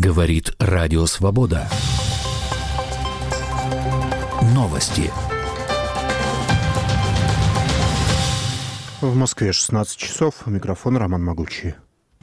Говорит Радио Свобода. Новости. В Москве 16 часов. Микрофон Роман Могучий.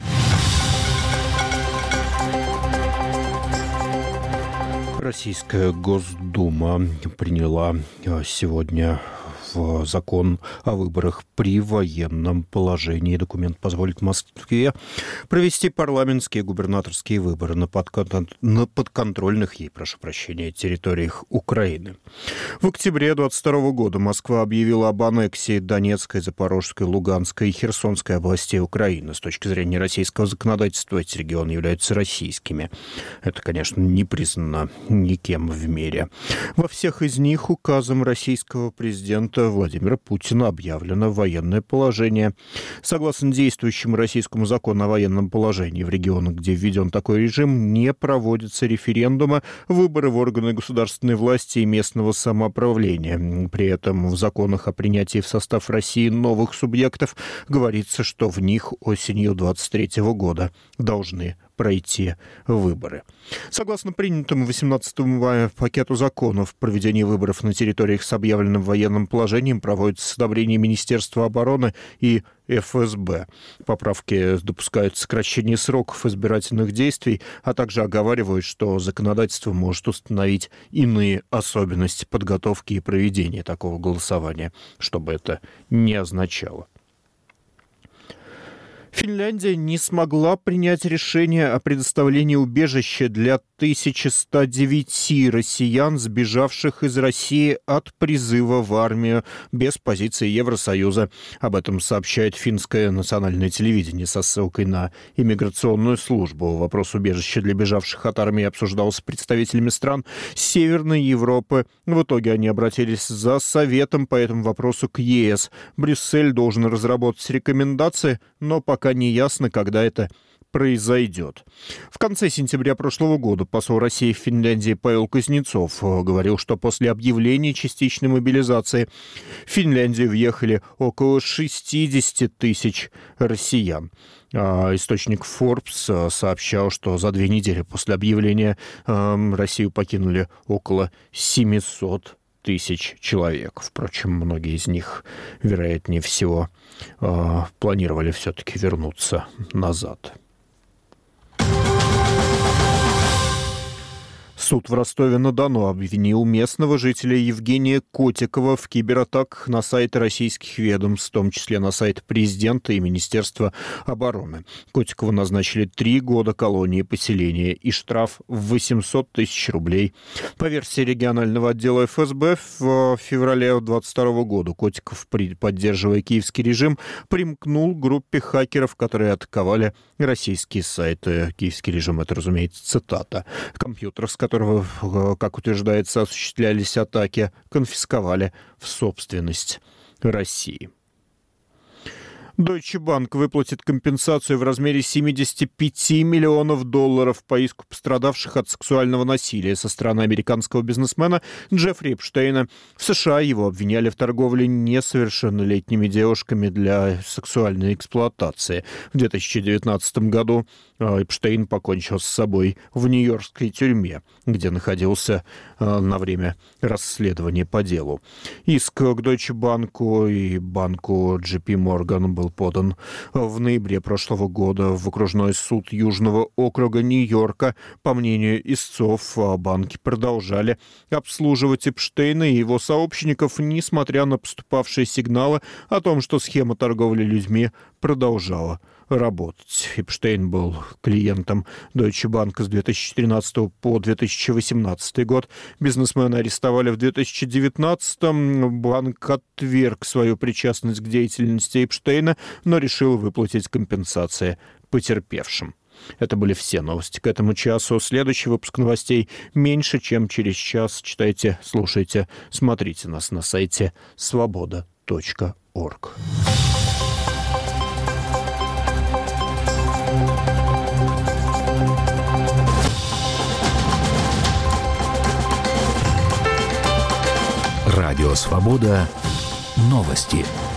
Российская Госдума приняла сегодня в закон о выборах при военном положении. Документ позволит Москве провести парламентские и губернаторские выборы на подконтрольных ей, территориях Украины. В октябре 2022 года Москва объявила об аннексии Донецкой, Запорожской, Луганской и Херсонской областей Украины. С точки зрения российского законодательства эти регионы являются российскими. Это, конечно, не признано никем в мире. Во всех из них указом российского президента Владимира Путина объявлено военное положение. Согласно действующему российскому закону о военном положении, в регионах, где введен такой режим, не проводятся референдумы, выборы в органы государственной власти и местного самоуправления. При этом в законах о принятии в состав России новых субъектов говорится, что в них осенью 2023 года должны пройти выборы. Согласно принятому 18-му пакету законов, проведение выборов на территориях с объявленным военным положением проводится с одобрения Министерства обороны и ФСБ. Поправки допускают сокращение сроков избирательных действий, а также оговаривают, что законодательство может установить иные особенности подготовки и проведения такого голосования, что бы это ни означало. Финляндия не смогла принять решение о предоставлении убежища для 1109 россиян, сбежавших из России от призыва в армию без позиции Евросоюза. Об этом сообщает финское национальное телевидение со ссылкой на иммиграционную службу. Вопрос убежища для бежавших от армии обсуждался с представителями стран Северной Европы. В итоге они обратились за советом по этому вопросу к ЕС. Брюссель должен разработать рекомендации, но пока не ясно, когда это произойдет. В конце сентября прошлого года посол России в Финляндии Павел Кузнецов говорил, что после объявления частичной мобилизации в Финляндию въехали около 60 тысяч россиян. Источник Forbes сообщал, что за 2 недели после объявления Россию покинули около 700 тысяч человек. Впрочем, многие из них, вероятнее всего, планировали все-таки вернуться назад. Суд в Ростове-на-Дону обвинил местного жителя Евгения Котикова в кибератаках на сайты российских ведомств, в том числе на сайт президента и Министерства обороны. Котикову назначили 3 года колонии поселения и штраф в 800 тысяч рублей. По версии регионального отдела ФСБ, в феврале 2022 года Котиков, поддерживая киевский режим, примкнул к группе хакеров, которые атаковали российские сайты. Киевский режим — это, разумеется, цитата. Компьютер, с которого, как утверждается, осуществлялись атаки, конфисковали в собственность России. Deutsche Bank выплатит компенсацию в размере 75 миллионов долларов по иску пострадавших от сексуального насилия со стороны американского бизнесмена Джеффри Эпштейна. В США его обвиняли в торговле несовершеннолетними девушками для сексуальной эксплуатации. В 2019 году Эпштейн покончил с собой в нью-йоркской тюрьме, где находился на время расследования по делу. Иск к Deutsche Bank и банку JP Morgan был подан в ноябре прошлого года в окружной суд Южного округа Нью-Йорка. По мнению истцов, банки продолжали обслуживать Эпштейна и его сообщников, несмотря на поступавшие сигналы о том, что схема торговли людьми продолжала работать. Эпштейн был клиентом Deutsche Bank с 2013 по 2018 год. Бизнесмена арестовали в 2019-м. Банк отверг свою причастность к деятельности Эпштейна, но решил выплатить компенсации потерпевшим. Это были все новости к этому часу. Следующий выпуск новостей меньше, чем через час. Читайте, слушайте, смотрите нас на сайте svoboda.org. Радио Свобода. Новости.